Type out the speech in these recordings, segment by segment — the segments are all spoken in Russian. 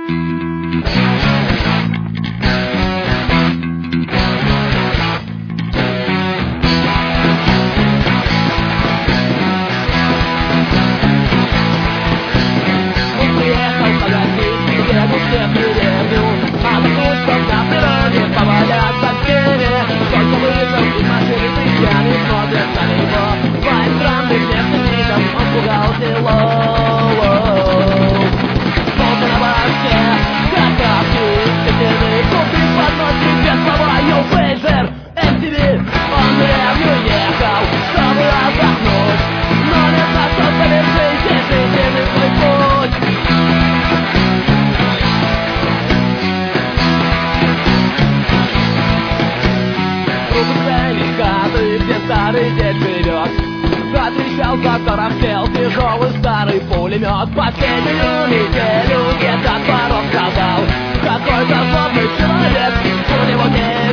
Отвечал, затарахтел тяжелый старый пулемет. Последнюю неделю где-то порог сказал какой-то злобный человек, у него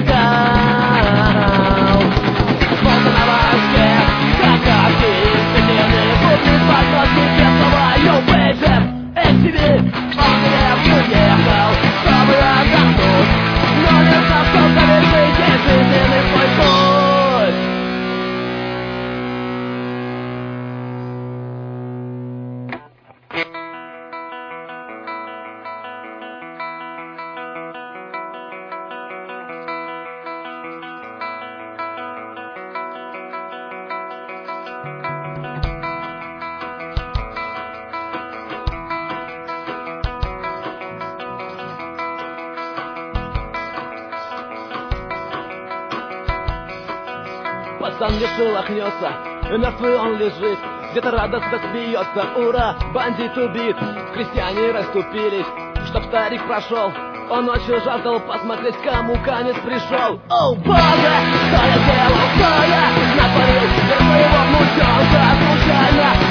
генерал. Волны на башке, как капки, стены, бубнит под нос небесного Ю-Пейджер MTV. Он не уехал, чтобы отдохнуть, но не зашел завершить жизненный свой путь. Пацан не шелохнется, мертвый он лежит, где-то радостно смеется. Ура, бандит убит, крестьяне расступились, чтоб старик прошел. Он ночью жаждал посмотреть, кому конец пришел. О, боже, что я делал, что я натворил? Я своего внучонка случайно